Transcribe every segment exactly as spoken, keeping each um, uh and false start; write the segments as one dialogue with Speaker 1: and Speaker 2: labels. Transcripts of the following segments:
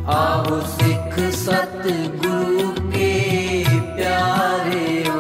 Speaker 1: आओ सिख सतगुरु के प्यारे हो।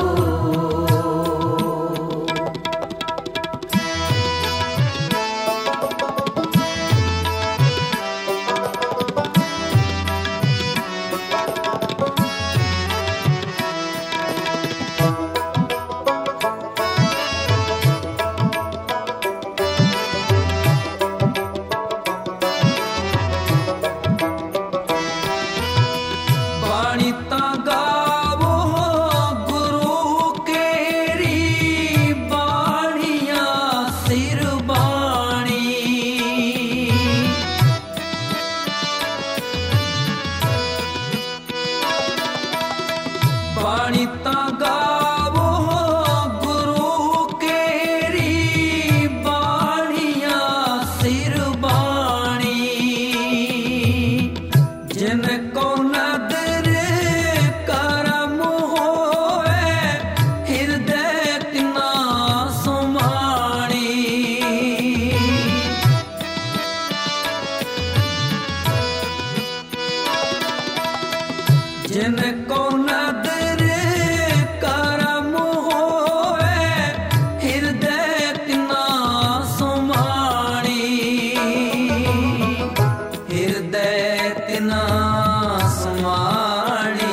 Speaker 2: जिनको नदर करम होवे हृदय तिना सुमाणी, हृदय तिना सुमाणी।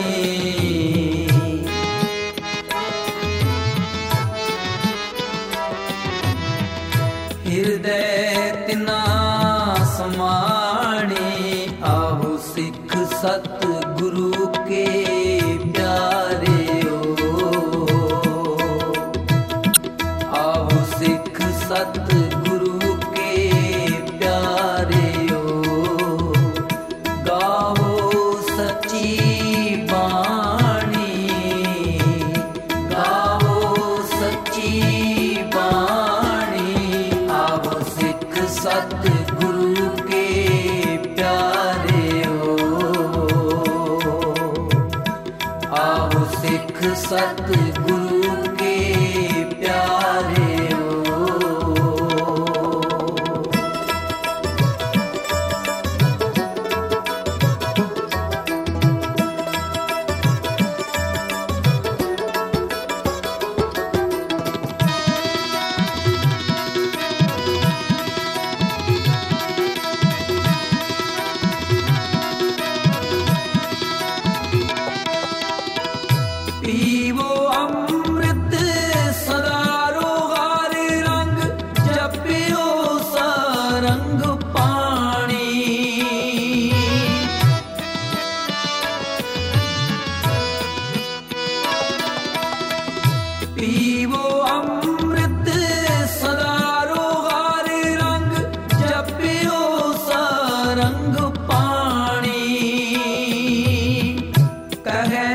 Speaker 2: हृदय तिना सुमाणी। आओ सिख सतगुरु के प्यारे हो। आओ सिख सतगुरु के प्यारे हो। गाओ सच्ची बाणी, गाओ सच्ची बाणी। आओ सिख सतगुरु के प्यारे हो। आओ सिख सतगुरु के प्यारे हो। पीवो अमृत सदा रोगार रंग, जपियो सरंग पानी। पीवो अमृत सदा रोगार रंग, जपियो सरंग पानी। कहे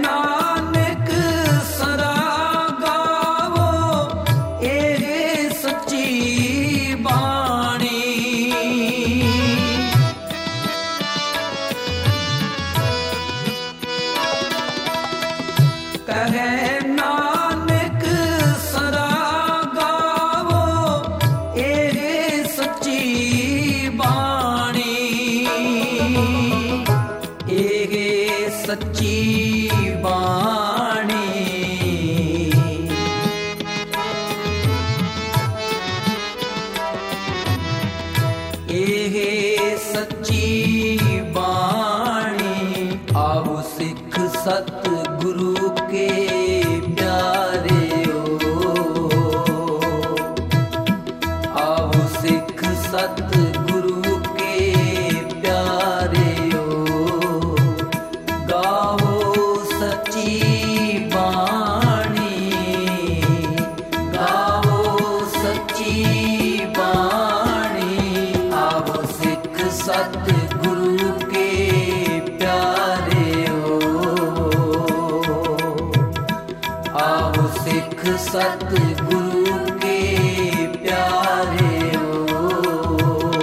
Speaker 2: कहे नानक सदा गावो ए सच्ची बाणी, ए सच्ची बाणी। ए सच्ची बाणी। आओ सिख सतगुरु के प्यारे हो। आओ सिख सतगुरु के प्यारे हो। गाओ सच्ची बाणी, गाओ सच्ची बाणी। आओ सिख सतगुरु के प्यारे हो। आओ सिख सतगुरु के प्यारे हो।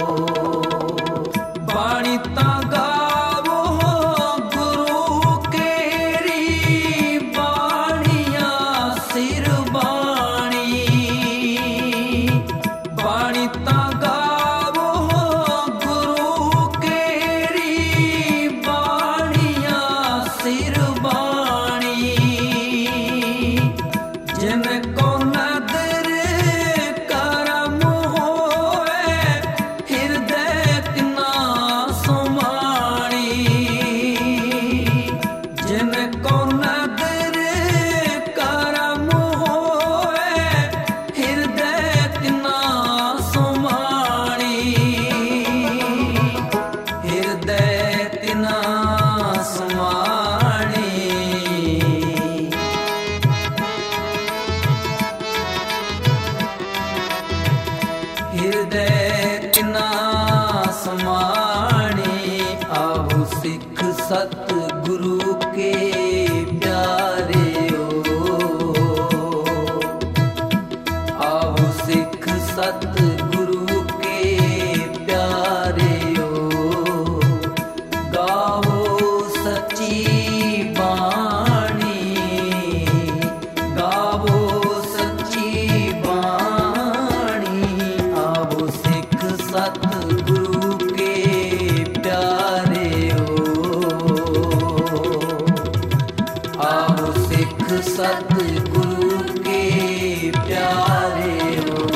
Speaker 2: बाणी ता गावो गुरु केरी, बाणिया सिर बाणी। बाणी ता गावो गुरु केरी, सिख सतगुरु के प्यारे हो, आओ सिख सतगुरु के प्यारे हो, गाओ सच्ची बाणी, गाओ सच्ची बाणी, आओ सिख सतगुरु के प्यारे हो, आओ सिख सतगुरु के प्यारे हो।